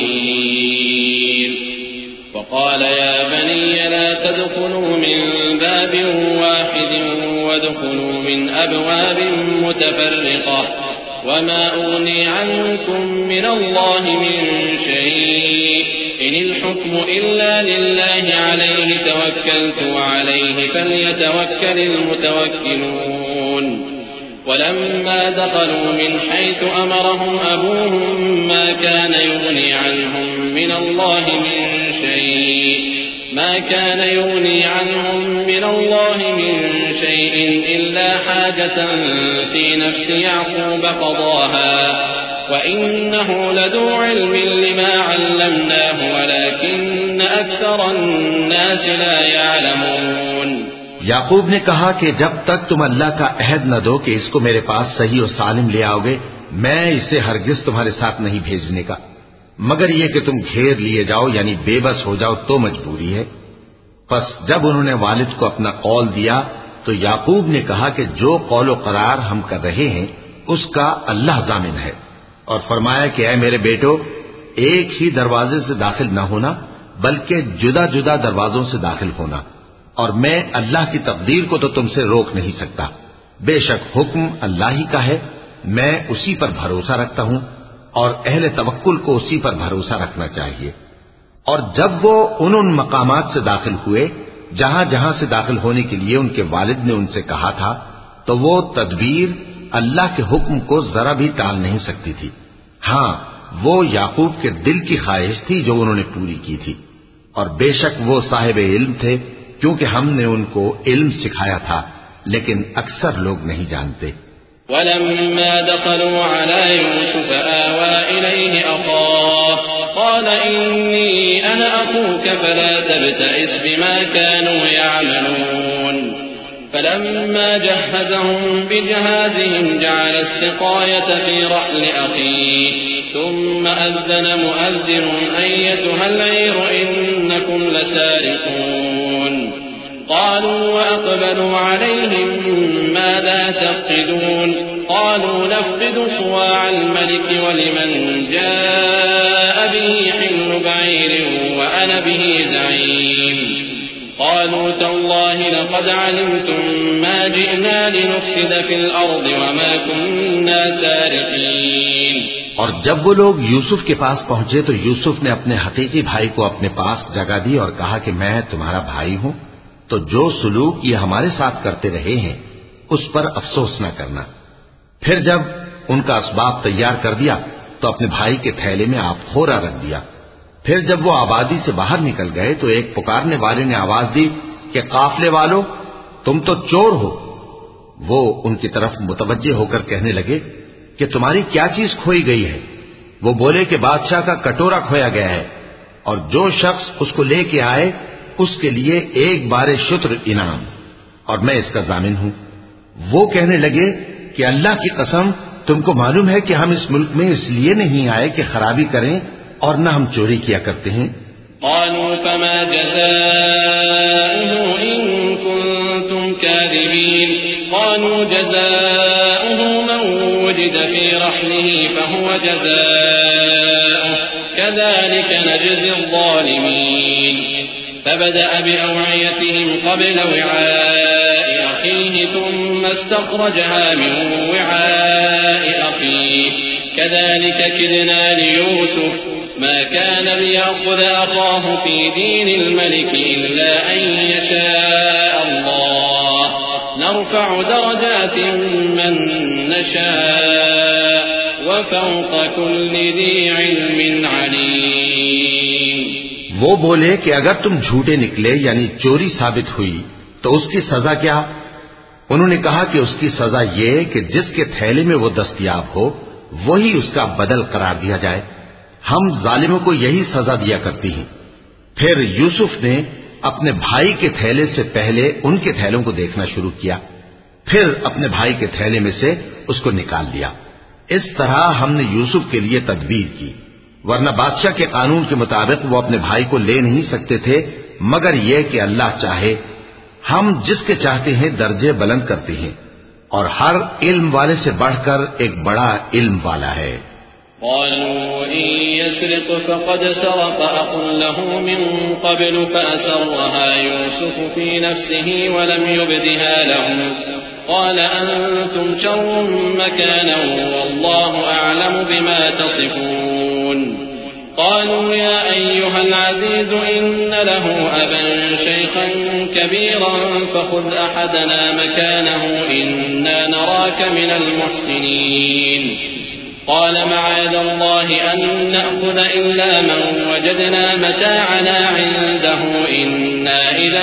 وكيل وقال يا بني لا تدخلوا من باب واحد وادخلوا من أبواب متفرقة وما أغني عنكم من الله من شيء إن الحكم إلا لله عليه توكلت وعليه فليتوكل المتوكلون ولما دخلوا من حيث أمرهم أبوهم ما كان يغني عنهم من الله من شيء إلا حاجة في نفس يعقوب قضاها وإنه لذو علم لما علمناه ولكن أكثر الناس لا يعلمون۔ یعقوب نے کہا کہ جب تک تم اللہ کا عہد نہ دو کہ اس کو میرے پاس صحیح و سالم لے آؤ گے میں اسے ہرگز تمہارے ساتھ نہیں بھیجنے کا، مگر یہ کہ تم گھیر لیے جاؤ یعنی بے بس ہو جاؤ تو مجبوری ہے۔ پس جب انہوں نے والد کو اپنا قول دیا تو یعقوب نے کہا کہ جو قول و قرار ہم کر رہے ہیں اس کا اللہ ضامن ہے، اور فرمایا کہ اے میرے بیٹو ایک ہی دروازے سے داخل نہ ہونا بلکہ جدا جدا دروازوں سے داخل ہونا، اور میں اللہ کی تقدیر کو تو تم سے روک نہیں سکتا، بے شک حکم اللہ ہی کا ہے، میں اسی پر بھروسہ رکھتا ہوں اور اہل توکل کو اسی پر بھروسہ رکھنا چاہیے۔ اور جب وہ ان مقامات سے داخل ہوئے جہاں جہاں سے داخل ہونے کے لیے ان کے والد نے ان سے کہا تھا تو وہ تدبیر اللہ کے حکم کو ذرا بھی ٹال نہیں سکتی تھی، ہاں وہ یعقوب کے دل کی خواہش تھی جو انہوں نے پوری کی تھی، اور بے شک وہ صاحب علم تھے کیونکہ ہم نے ان کو علم سکھایا تھا لیکن اکثر لوگ نہیں جانتے۔ ولما دخلوا على يوسف آوى إليه أخاه قال إني أنا أخوك فلا تبتئس بما كانوا يعملون فلما جهزهم بجهازهم جعل السقاية في رحل أخيه ثم أذن مؤذن أيتها العير إنكم لسارقون قالوا وأقبلوا عليهم ماذا تفقدون قالوا نفقد صواع الملك ولمن جاء به حمل بعير وأنا به زعيم قالوا تالله لقد علمتم ما جئنا لنفسد في الأرض وما كنا سارقين. اور جب وہ لوگ یوسف کے پاس پہنچے تو یوسف نے اپنے حقیقی بھائی کو اپنے پاس جگہ دی اور کہا کہ میں تمہارا بھائی ہوں، تو جو سلوک یہ ہمارے ساتھ کرتے رہے ہیں اس پر افسوس نہ کرنا. پھر جب ان کا اسباب تیار کر دیا تو اپنے بھائی کے تھیلے میں آپ خورا رکھ دیا. پھر جب وہ آبادی سے باہر نکل گئے تو ایک پکارنے والے نے آواز دی کہ قافلے والو تم تو چور ہو. وہ ان کی طرف متوجہ ہو کر کہنے لگے کہ تمہاری کیا چیز کھوئی گئی ہے؟ وہ بولے کہ بادشاہ کا کٹورا کھویا گیا ہے، اور جو شخص اس کو لے کے آئے اس کے لیے ایک بار شتر انعام، اور میں اس کا ضامن ہوں. وہ کہنے لگے کہ اللہ کی قسم تم کو معلوم ہے کہ ہم اس ملک میں اس لیے نہیں آئے کہ خرابی کریں اور نہ ہم چوری کیا کرتے ہیں. قالوا فما جزاؤه إن كنتم كاذبين قالوا جزاؤه من وجد في رحله فهو جزاؤه كذلك نجزي الظالمين. فبدأ بأوعيتهم قبل وعاء أخيه ثم استخرجها من وعاء أخيه كذلك كدنا ليوسف ما كان ليأخذ أخاه في دين الملك إلا أن يشاء الله نرفع درجات من نشاء وفوق كل ذي علم عليم. وہ بولے کہ اگر تم جھوٹے نکلے یعنی چوری ثابت ہوئی تو اس کی سزا کیا؟ انہوں نے کہا کہ اس کی سزا یہ کہ جس کے تھیلے میں وہ دستیاب ہو وہی اس کا بدل قرار دیا جائے. ہم ظالموں کو یہی سزا دیا کرتی ہیں. پھر یوسف نے اپنے بھائی کے تھیلے سے پہلے ان کے تھیلوں کو دیکھنا شروع کیا، پھر اپنے بھائی کے تھیلے میں سے اس کو نکال لیا. اس طرح ہم نے یوسف کے لیے تدبیر کی، ورنہ بادشاہ کے قانون کے مطابق وہ اپنے بھائی کو لے نہیں سکتے تھے مگر یہ کہ اللہ چاہے. ہم جس کے چاہتے ہیں درجے بلند کرتے ہیں، اور ہر علم والے سے بڑھ کر ایک بڑا علم والا ہے. قالوا إن يسرق فقد سرق أخ له من قبل فأسرها يوسف في نفسه ولم يبدها له قال أنتم شر مكانا والله أعلم بما تصفون. قالوا يا أيها العزيز إن له أبا شيخا كبيرا فخذ أحدنا مكانه إنا نراك من المحسنين. قال معاذ الله أن نأخذ إلا من وجدنا متاعنا عنده إنا إذا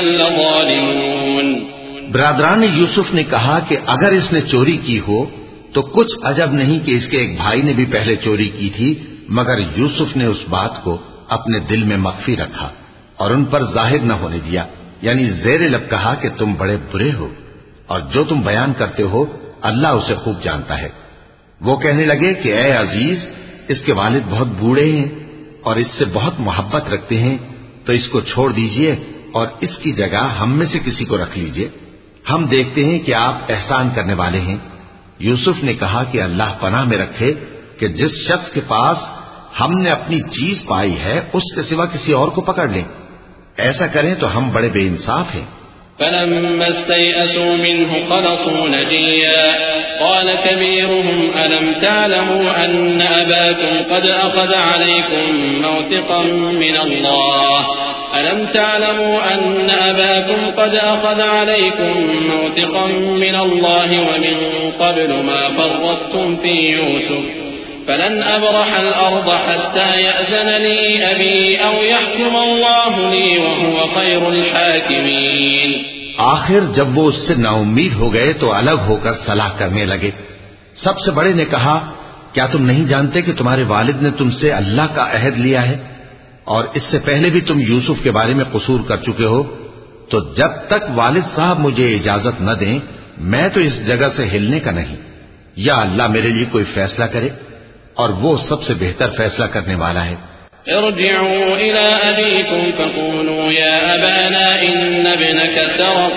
لظالمون. برادران یوسف نے کہا کہ اگر اس نے چوری کی ہو تو کچھ عجب نہیں کہ اس کے ایک بھائی نے بھی پہلے چوری کی تھی، مگر یوسف نے اس بات کو اپنے دل میں مخفی رکھا اور ان پر ظاہر نہ ہونے دیا، یعنی زیر لب کہا کہ تم بڑے برے ہو اور جو تم بیان کرتے ہو اللہ اسے خوب جانتا ہے. وہ کہنے لگے کہ اے عزیز، اس کے والد بہت بوڑھے ہیں اور اس سے بہت محبت رکھتے ہیں، تو اس کو چھوڑ دیجئے اور اس کی جگہ ہم میں سے کسی کو رکھ لیجئے، ہم دیکھتے ہیں کہ آپ احسان کرنے والے ہیں. یوسف نے کہا کہ اللہ پناہ میں رکھے کہ جس شخص کے پاس ہم نے اپنی چیز پائی ہے اس کے سوا کسی اور کو پکڑ لیں، ایسا کریں تو ہم بڑے بے انصاف ہیں. فلما استيئسوا منه خلصوا نجيا قال كبيرهم ألم تعلموا أن أباكم قد أخذ عليكم موثقا من الله ألم تعلموا أن أباكم قد أخذ عليكم موثقا من الله ومن قبل ما فرطتم في يوسف فلن أبرح الأرض حتى يأذن لي أبي أو يحكم الله لي وهو خير الحاكمين. آخر جب وہ اس سے نا امید ہو گئے تو الگ ہو کر صلاح کرنے لگے. سب سے بڑے نے کہا کیا تم نہیں جانتے کہ تمہارے والد نے تم سے اللہ کا عہد لیا ہے اور اس سے پہلے بھی تم یوسف کے بارے میں قصور کر چکے ہو، تو جب تک والد صاحب مجھے اجازت نہ دیں میں تو اس جگہ سے ہلنے کا نہیں، یا اللہ میرے لیے کوئی فیصلہ کرے اور وہ سب سے بہتر فیصلہ کرنے والا ہے. ارجعوا إلى أبيكم فقولوا يا أبانا إن ابنك سرق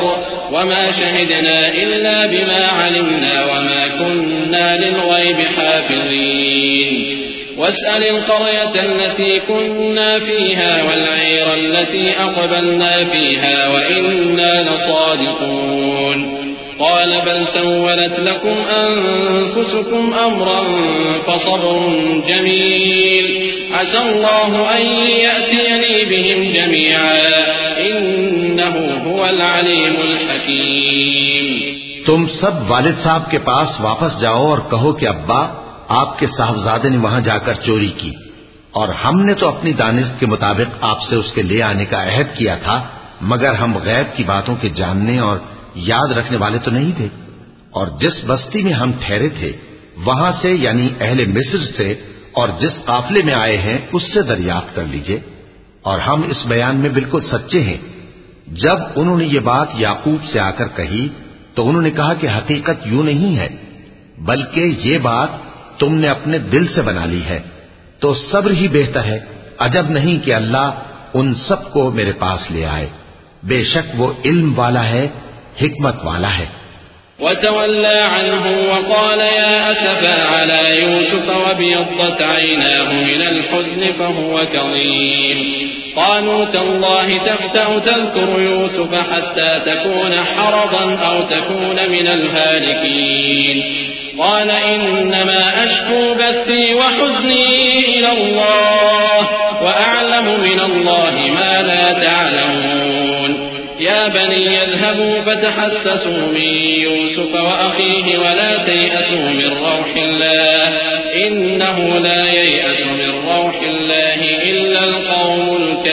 وما شهدنا إلا بما علمنا وما كنا للغيب حافظين واسأل القرية التي كنا فيها والعير التي أقبلنا فيها وإنا لصادقون قال بل سولت لكم أنفسكم أمرا فصبر جميل عسى الله أن يأتيني بهم جميعا إنه هو العليم الحكيم. تم سب والد صاحب کے پاس واپس جاؤ اور کہو کہ ابا آپ کے صاحبزادے نے وہاں جا کر چوری کی، اور ہم نے تو اپنی دانش کے مطابق آپ سے اس کے لے آنے کا عہد کیا تھا، مگر ہم غیب کی باتوں کے جاننے اور یاد رکھنے والے تو نہیں تھے. اور جس بستی میں ہم ٹھہرے تھے وہاں سے یعنی اہل مصر سے اور جس قافلے میں آئے ہیں اس سے دریافت کر لیجئے، اور ہم اس بیان میں بالکل سچے ہیں. جب انہوں نے یہ بات یعقوب سے آ کر کہی تو انہوں نے کہا کہ حقیقت یوں نہیں ہے بلکہ یہ بات تم نے اپنے دل سے بنا لی ہے، تو صبر ہی بہتر ہے. عجب نہیں کہ اللہ ان سب کو میرے پاس لے آئے، بے شک وہ علم والا ہے، حکمت والا ہے. وتولى عنهم وقال يا أسفا على يوسف وابيضت عيناه من الحزن فهو كظيم قالوا تالله تفتأ تذكر يوسف حتى تكون حرضا أو تكون من الهالكين قال إنما أشكو بثي وحزني إلى الله وأعلم من الله ما لا تعلمون يا بني اذهبوا فتحسسوا من يوسف وأخيه ولا تيأسوا من روح الله إنه لا ييأس من روح الله إلا القوم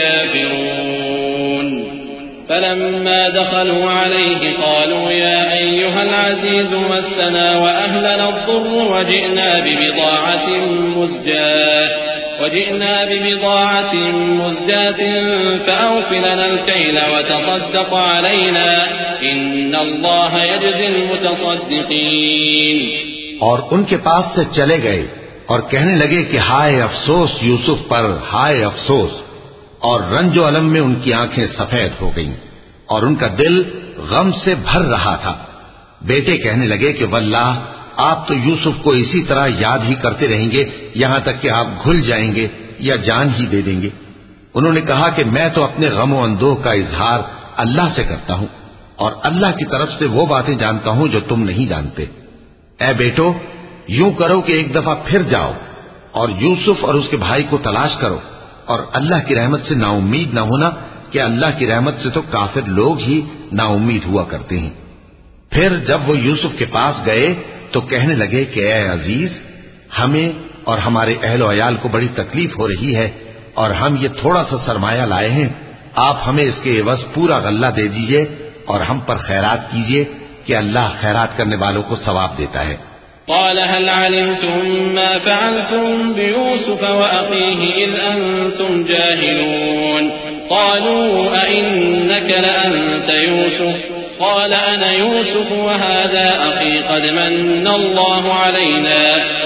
الكافرون. فلما دخلوا عليه قالوا يا أيها العزيز مسنا وأهلنا الضر وجئنا ببضاعة مزجاة فأوف لنا الكيل وتصدق علينا إن الله يجزي المتصدقين. اور ان کے پاس سے چلے گئے اور کہنے لگے کہ ہائے افسوس یوسف پر، ہائے افسوس، اور رنج و الم میں ان کی آنکھیں سفید ہو گئیں اور ان کا دل غم سے بھر رہا تھا. بیٹے کہنے لگے کہ واللہ آپ تو یوسف کو اسی طرح یاد ہی کرتے رہیں گے یہاں تک کہ آپ گھل جائیں گے یا جان ہی دے دیں گے. انہوں نے کہا کہ میں تو اپنے غم و اندوہ کا اظہار اللہ سے کرتا ہوں اور اللہ کی طرف سے وہ باتیں جانتا ہوں جو تم نہیں جانتے. اے بیٹو یوں کرو کہ ایک دفعہ پھر جاؤ اور یوسف اور اس کے بھائی کو تلاش کرو، اور اللہ کی رحمت سے نا امید نہ ہونا کہ اللہ کی رحمت سے تو کافر لوگ ہی نا امید ہوا کرتے ہیں. پھر جب وہ یوسف کے پاس گئے تو کہنے لگے کہ اے عزیز، ہمیں اور ہمارے اہل و عیال کو بڑی تکلیف ہو رہی ہے اور ہم یہ تھوڑا سا سرمایہ لائے ہیں، آپ ہمیں اس کے عوض پورا غلہ دے دیجئے اور ہم پر خیرات کیجئے کہ اللہ خیرات کرنے والوں کو ثواب دیتا ہے. قال هل علمتم ما فعلتم بيوسف وأخيه إذ أنتم جاهلون قالوا أئنك لأنت يوسف قال أنا يوسف وهذا أخي قد من الله علينا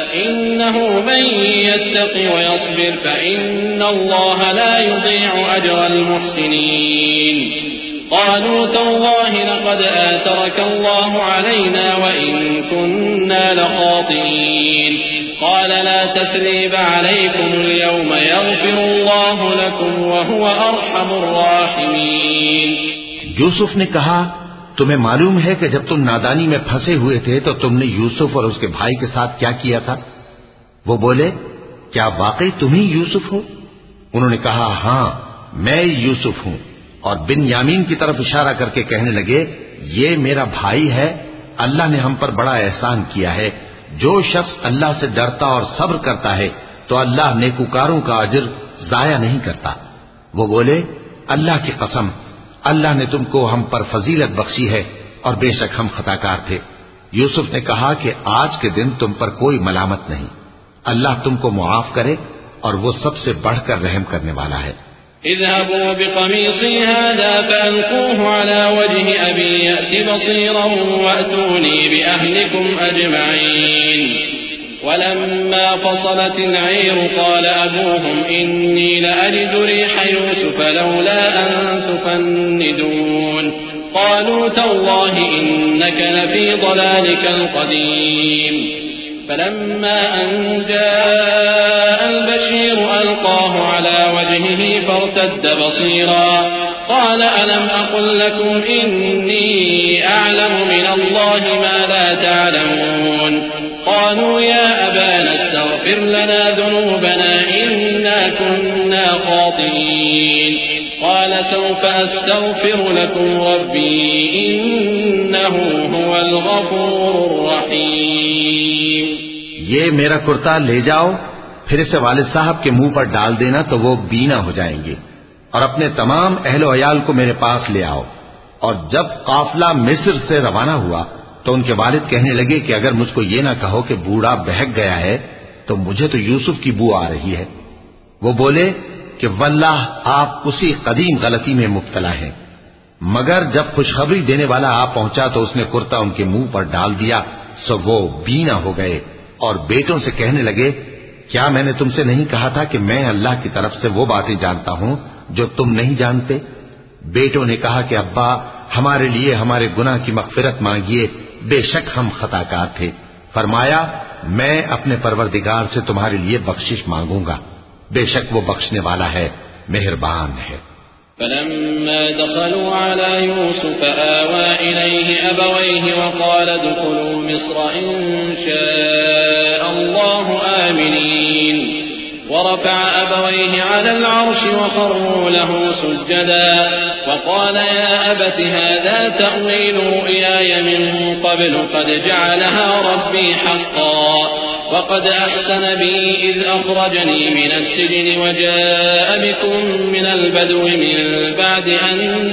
إنه من يتق ويصبر فإن الله لا يضيع أجر المحسنين قالوا تالله لقد آثرك الله علينا وإن كنا لخاطئين قال لا تثريب عليكم اليوم يغفر الله لكم وهو أرحم الراحمين. یوسف نے کہا تمہیں معلوم ہے کہ جب تم نادانی میں پھنسے ہوئے تھے تو تم نے یوسف اور اس کے بھائی کے ساتھ کیا کیا تھا؟ وہ بولے کیا واقعی تم ہی یوسف ہو؟ انہوں نے کہا ہاں میں یوسف ہوں، اور بن یامین کی طرف اشارہ کر کے کہنے لگے یہ میرا بھائی ہے، اللہ نے ہم پر بڑا احسان کیا ہے. جو شخص اللہ سے ڈرتا اور صبر کرتا ہے تو اللہ نیکوکاروں کا اجر ضائع نہیں کرتا. وہ بولے اللہ کی قسم اللہ نے تم کو ہم پر فضیلت بخشی ہے اور بے شک ہم خطاکار تھے. یوسف نے کہا کہ آج کے دن تم پر کوئی ملامت نہیں، اللہ تم کو معاف کرے اور وہ سب سے بڑھ کر رحم کرنے والا ہے. اذهبوا بقميصي هذا فألقوه على وجه أبي يأت بصيرا وأتوني بأهلكم أجمعين. ولما فصلت العير قال أبوهم إني لأجد ريح يوسف لولا أن تفندون قالوا تالله إنك لفي ضلالك القديم فلما أن جاء البشير ألقاه على وجهه فارتد بصيرا قال ألم أقل لكم إني أعلم من الله ما لا تعلمون قالوا يا أبانا استغفر لنا ذنوبنا إنا كنا خاطئين قال سوف أستغفر لكم ربي إنه هو الغفور الرحيم. یہ میرا کرتا لے جاؤ، پھر اسے والد صاحب کے منہ پر ڈال دینا تو وہ بینا ہو جائیں گے، اور اپنے تمام اہل و عیال کو میرے پاس لے آؤ. اور جب قافلہ مصر سے روانہ ہوا تو ان کے والد کہنے لگے کہ اگر مجھ کو یہ نہ کہو کہ بوڑھا بہک گیا ہے تو مجھے تو یوسف کی بو آ رہی ہے. وہ بولے کہ واللہ آپ اسی قدیم غلطی میں مبتلا ہیں. مگر جب خوشخبری دینے والا آ پہنچا تو اس نے کرتا ان کے منہ پر ڈال دیا، سو وہ بینا ہو گئے اور بیٹوں سے کہنے لگے کیا میں نے تم سے نہیں کہا تھا کہ میں اللہ کی طرف سے وہ باتیں جانتا ہوں جو تم نہیں جانتے؟ بیٹوں نے کہا کہ ابا ہمارے لیے ہمارے گناہ کی مغفرت مانگیے، بے شک ہم خطا کار تھے. فرمایا میں اپنے پروردگار سے تمہارے لیے بخشش مانگوں گا، بے شک وہ بخشنے والا ہے، مہربان ہے. فلما دخلوا على يوسف آوى إليه أبويه وقال ادخلوا مصر إن شاء الله آمنين ورفع أبويه على العرش وخروا له سجدا وقال يا أبت هذا تأويل رؤياي من قبل قد جعلها ربي حقا وقد أحسن بي إذ أخرجني من السجن وجاء بكم من البدو من بعد أن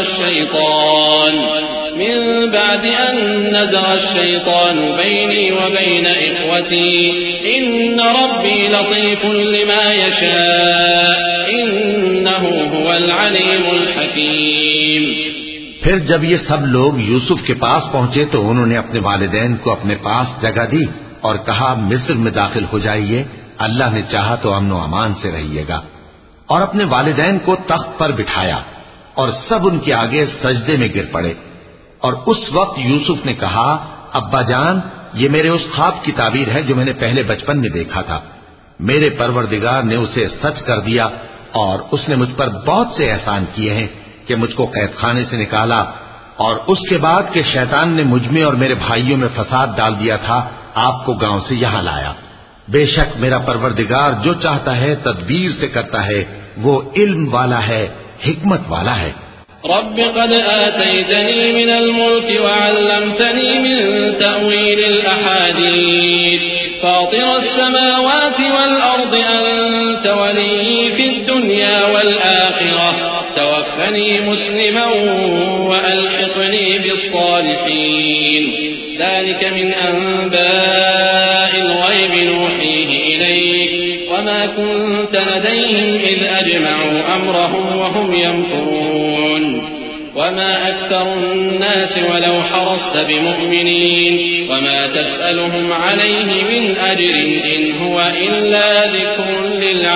نزغ الشيطان بيني وبين إخوتي إن ربي لطيف لما يشاء إنه هو العليم الحكيم. پھر جب یہ سب لوگ یوسف کے پاس پہنچے تو انہوں نے اپنے والدین کو اپنے پاس جگہ دی اور کہا مصر میں داخل ہو جائیے، اللہ نے چاہا تو امن و امان سے رہیے گا. اور اپنے والدین کو تخت پر بٹھایا اور سب ان کے آگے سجدے میں گر پڑے. اور اس وقت یوسف نے کہا ابا جان یہ میرے اس خواب کی تعبیر ہے جو میں نے پہلے بچپن میں دیکھا تھا. میرے پروردگار نے اسے سچ کر دیا اور اس نے مجھ پر بہت سے احسان کیے ہیں کہ مجھ کو قید خانے سے نکالا اور اس کے بعد کہ شیطان نے مجھ میں اور میرے بھائیوں میں فساد ڈال دیا تھا آپ کو گاؤں سے یہاں لایا. بے شک میرا پروردگار جو چاہتا ہے تدبیر سے کرتا ہے، وہ علم والا ہے، حکمت والا ہے. رب قد آتيتني من الملك وعلمتني من تأويل الأحاديث فاطر السماوات والأرض أنت ولي في الدنيا والآخرة توفني مسلما وألحقني بالصالحين ذلك من أنباء الغيب نوحيه إليك وما كنت لديهم إذ أجمعوا أمرهم وهم يمكرون وما أكثر الناس ولو حرصت بمؤمنين وما تسألهم عليه من أجر إن هو إلا ذكر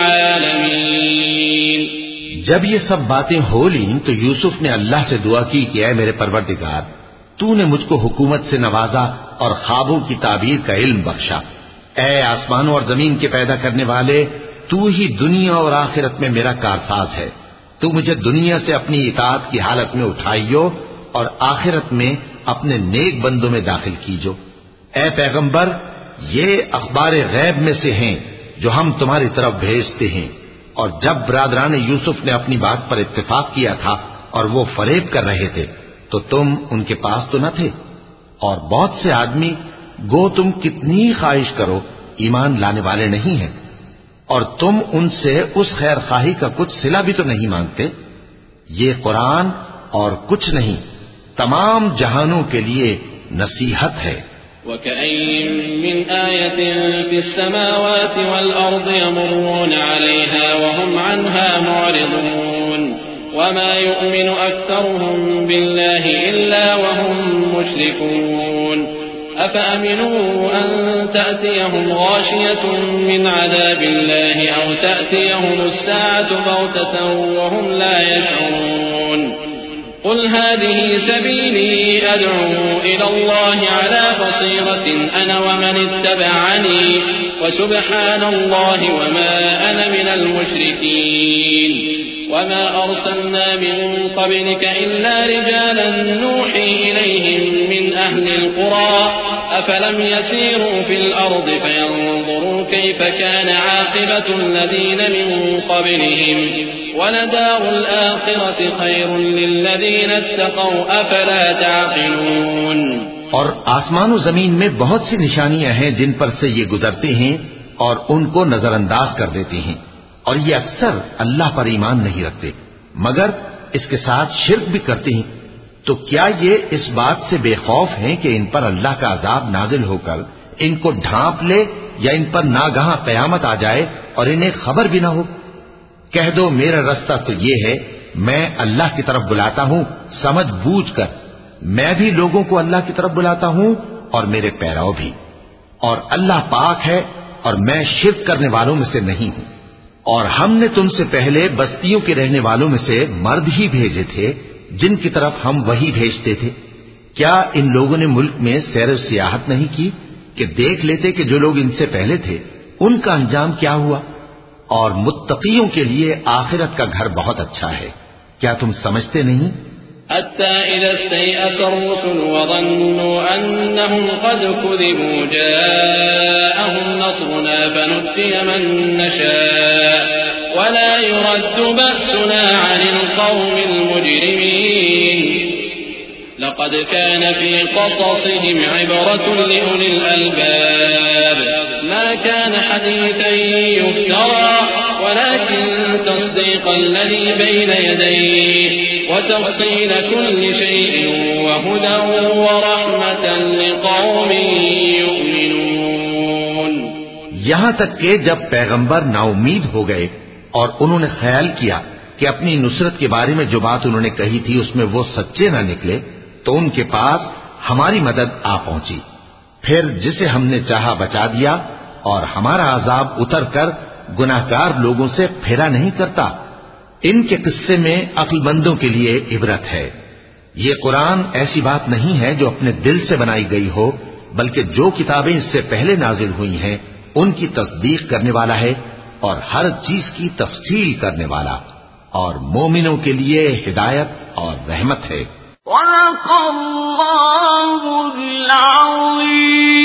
للعالمين. جب یہ سب باتیں ہو لیں تو یوسف نے اللہ سے دعا کی کہ اے میرے پروردگار تو نے مجھ کو حکومت سے نوازا اور خوابوں کی تعبیر کا علم بخشا. اے آسمانوں اور زمین کے پیدا کرنے والے تو ہی دنیا اور آخرت میں میرا کارساز ہے. تو مجھے دنیا سے اپنی اطاعت کی حالت میں اٹھائیو اور آخرت میں اپنے نیک بندوں میں داخل کیجو. اے پیغمبر یہ اخبار غیب میں سے ہیں جو ہم تمہاری طرف بھیجتے ہیں. اور جب برادران یوسف نے اپنی بات پر اتفاق کیا تھا اور وہ فریب کر رہے تھے تو تم ان کے پاس تو نہ تھے. اور بہت سے آدمی گو تم کتنی خواہش کرو ایمان لانے والے نہیں ہیں اور تم ان سے اس خیر خواہی کا کچھ صلہ بھی تو نہیں مانگتے. یہ قرآن اور کچھ نہیں تمام جہانوں کے لیے نصیحت ہے. وَكَأَيٍّ مِّنْ آيَةٍ فِي السَّمَاوَاتِ وَالْأَرْضِ يَمُرُّونَ عَلَيْهَا وَهُمْ عَنْهَا مُعْرِضُونَ وَمَا يُؤْمِنُ أَكْثَرُهُم بِاللَّهِ إِلَّا وَهُم مُّشْرِكُونَ أَفَأَمِنُوا أَن تَأْتِيَهُمْ غَاشِيَةٌ مِّنْ عَذَابِ اللَّهِ أَوْ تَأْتِيَهُمُ السَّاعَةُ بَغْتَةً وَهُمْ لَا يَشْعُرُونَ قل هذه سبيلي أدعو إلى الله على بصيرة أنا ومن اتبعني وسبحان الله وما أنا من المشركين وما أرسلنا من قبلك إلا رجالا نوحي إليهم من أهل القرى أفلم يسيروا في الأرض فينظروا كيف كان عاقبة الذين من قبلهم ولدار الآخرة خير للذين اتقوا أفلا تعقلون. اور آسمان و زمین میں بہت سی نشانیاں ہیں جن پر سے یہ گزرتے ہیں اور ان کو نظر انداز کر دیتے ہیں، اور یہ اکثر اللہ پر ایمان نہیں رکھتے مگر اس کے ساتھ شرک بھی کرتے ہیں. تو کیا یہ اس بات سے بے خوف ہیں کہ ان پر اللہ کا عذاب نازل ہو کر ان کو ڈھانپ لے یا ان پر ناگہاں قیامت آ جائے اور انہیں خبر بھی نہ ہو؟ کہہ دو میرا رستہ تو یہ ہے، میں اللہ کی طرف بلاتا ہوں سمجھ بوجھ کر، میں بھی لوگوں کو اللہ کی طرف بلاتا ہوں اور میرے پیرو بھی، اور اللہ پاک ہے اور میں شرک کرنے والوں میں سے نہیں ہوں. اور ہم نے تم سے پہلے بستیوں کے رہنے والوں میں سے مرد ہی بھیجے تھے جن کی طرف ہم وہی بھیجتے تھے. کیا ان لوگوں نے ملک میں سیر و سیاحت نہیں کی کہ دیکھ لیتے کہ جو لوگ ان سے پہلے تھے ان کا انجام کیا ہوا؟ اور متقیوں کے لیے آخرت کا گھر بہت اچھا ہے. کیا تم سمجھتے نہیں؟ حتى إذا استيأس الرسل وظنوا أنهم قد كذبوا جاءهم نصرنا فنجي من نشاء ولا يرد بأسنا عن القوم المجرمين. لقد كان في قصصهم عبرة لأولي الألباب ما كان حديثا يفترى ولكن تصديق الذي بين يديه وتفصيل كل شيء وهدى ورحمة لقوم يؤمنون. یہاں تک کہ جب پیغمبر نا امید ہو گئے اور انہوں نے خیال کیا کہ اپنی نصرت کے بارے میں جو بات انہوں نے کہی تھی اس میں وہ سچے نہ نکلے تو ان کے پاس ہماری مدد آ پہنچی. پھر جسے ہم نے چاہا بچا دیا اور ہمارا عذاب اتر کر گناہگار لوگوں سے پھیرا نہیں کرتا. ان کے قصے میں عقل مندوں کے لیے عبرت ہے. یہ قرآن ایسی بات نہیں ہے جو اپنے دل سے بنائی گئی ہو بلکہ جو کتابیں اس سے پہلے نازل ہوئی ہیں ان کی تصدیق کرنے والا ہے اور ہر چیز کی تفصیل کرنے والا، اور مومنوں کے لیے ہدایت اور رحمت ہے. صدق اللہ العظیم.